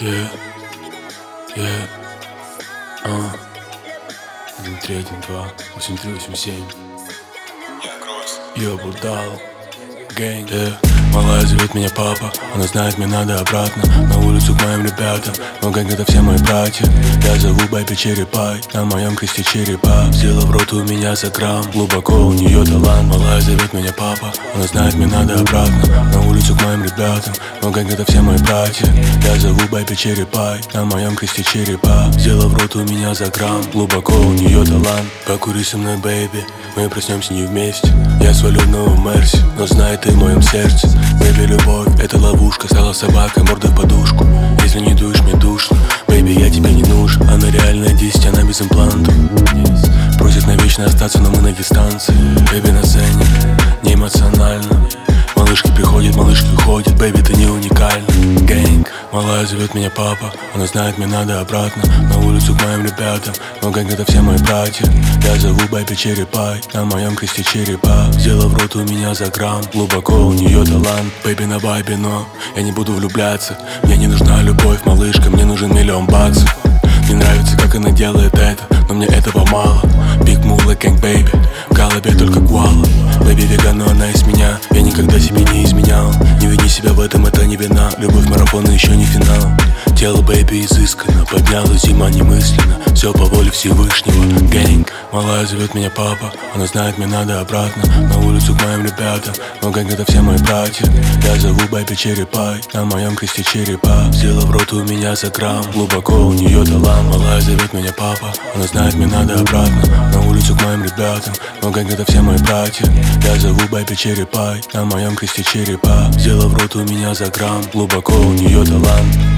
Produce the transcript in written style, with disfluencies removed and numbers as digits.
Yeah, yeah, 1-3, 1-2, 8-3, 8-7. Я будал, гэнг, yeah. Малая зовет меня папа, она знает, мне надо обратно на улицу к моим ребятам, но гэнг это все мои братья. Я зову Бэби Черепай, на моем кресте черепа. Взяла в рот у меня за грамм, глубоко у нее талант. Малая зовет меня папа, она знает, мне надо обратно на улицу к моим ребятам, но гэнг это все мои братья. Я зову Бэби Черепай, на моем кресте черепа. Взяла в рот у меня за грамм, глубоко у нее талант. Покури со мной, бэйби, мы проснемся не вместе. Я свалю в Мерси, но знай ты в моем сердце. Бэйби, любовь, это ловушка, стала собакой, мордой в подушку. Если не дуешь, мне душно, бэйби, я тебе не нужен. Она реальная 10, она без имплантов. Просит навечно остаться, но мы на дистанции. Бэйби на сцене, не эмоционально. Малышки приходят, малышки уходят, бэйби, ты не уникальна. Гэнг, малая зовет меня папа, она знает, мне надо обратно на улицу к моим ребятам, но гэнг это все мои братья. Я зову Бэби Черепай, на моем кресте черепа. Взяла в рот у меня за грамм, глубоко у нее талант. Бэйби на вайбе, но я не буду влюбляться. Мне не нужна любовь, малышка, мне нужен $1 000 000. Мне нравится, как она делает это, но мне этого мало. Big Moolah Gang, baby, в голове только гуала. Бэйби веган, но она из меня, я никогда себе не изменял. Не вини себя в этом, это не вина. Любовь марафона еще не финал. Тело бэйби изысканно, поднялась зима немысленно. Все по воле Всевышнего. Гэнг, малая зовет меня папа, она знает, мне надо обратно на улицу к моим ребятам, но гэнг это все мои братья. Я зову Бэби Черепай, на моем кресте черепа. Взяла в рот у меня за грамм, глубоко у нее талант. Малая зовет меня папа, она знает, мне надо обратно на улицу к моим ребятам, но гэнг это все мои братья. Я зову Бэби Черепай, на моем кресте черепа. Взяла в рот у меня за грамм, глубоко у нее талант.